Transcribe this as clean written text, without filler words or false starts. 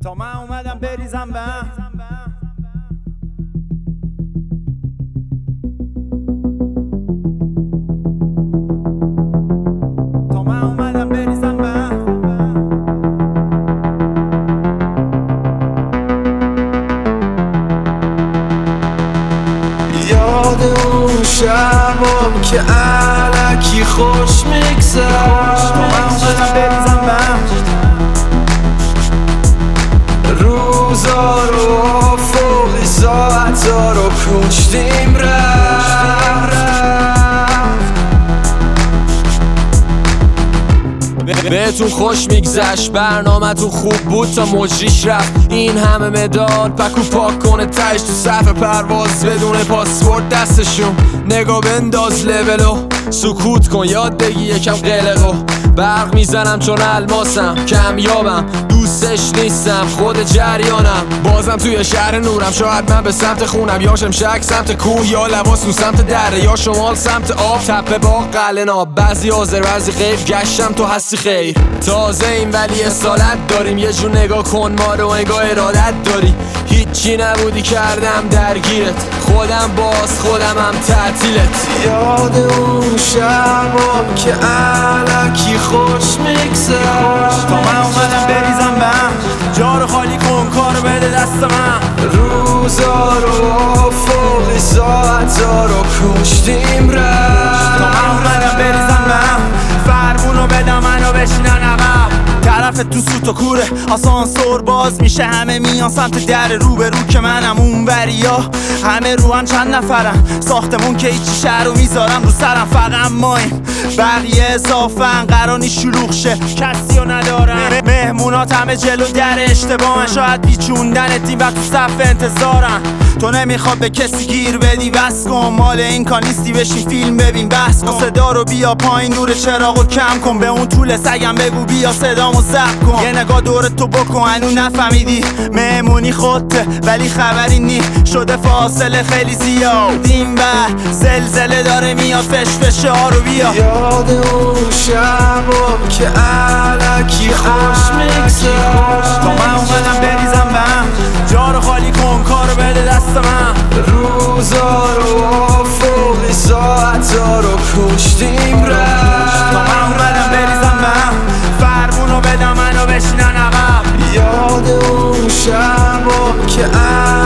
تا من اومدم بریزم به هم. تا من اومدم بریزم به هم. یاد اون شبم که علکی خوش میگذشت. تا من اومدم بریزم به هم. روزا رو فوقی ساعتا رو کشتیم رفت. بهتون خوش میگذشت، برنامه‌تون خوب بود تا مجریش رفت. این همه مدال پکو پاک کنه تش تو صف پرواز بدون پاسپورت دستشون. نگاه بنداز لولو سکوت کن، یاد بگی یکم قلقو. برق میزنم چون الماسم، کمیابم دوستش نیستم، خود جریانم. بازم توی شهر نورم، شاید من به سمت خونم، یا شمشک سمت کوه، یا لباس رو سمت دره، یا شمال سمت آب، تپه باغ قلعه ناب. بعضی حاضر بعضی غیب، گشتم تو هستی خیر. تازه این ولی اصالت داریم، یه جور نگاه کن ما رو انگاه ارادت داری. هیچی نبودی کردم درگیرت، خودم باز خودم هم تعطیلت. یاد اون شبم که علکی خوش میگذشت. تا من اومدم بریزم به هم. جا رو خالی کن، کارو بده دست من. روزا رو فوقی ساعتا رو کشتیم رفت. تا من اومدم بریزم به هم. فرمونو بدم منو بشینن عقب. طرف تو سوت و کوره، آسانسور باز میشه، همه میان سمت در روبرو که منم اون وریا. همه رو هم چند نفرم، ساختمون که هیچی، شهر رو میذارم رو سرم. فقط ماییم بقیه اضافن، قرانی شلوغ شه کسی رو ندارم. مهمونات همه جلو در اشتباهن، شاید بیچوندن تیم و تو صف انتظارن. تو نمیخواد به کسی گیر بدی، بس کن مال این کار نیستی، بشین فیلم ببین بس کن. صدا رو بیا پایین، نور چراغو کم کن، به اون طول سگم بگو بیا صدامو ضبط کن. یه نگاه دور تو بکن، هنو نفهمیدی مهمونی خودته ولی خبری نی. شده فاصله خیلی زیاد، این بر زلزله داره میاد، فش ها رو بیا. یاد اون شبم که علکی خوش میگذشت. تا من اومدم بریزم به هم. جا رو خالی کن، کارو بده دست من. روزا رو فوقی ساعتا رو کشتیم رفت. تا من اومدم بریزم به هم. فرمونو بدم منو بشینن عقب. یاد اون شبم که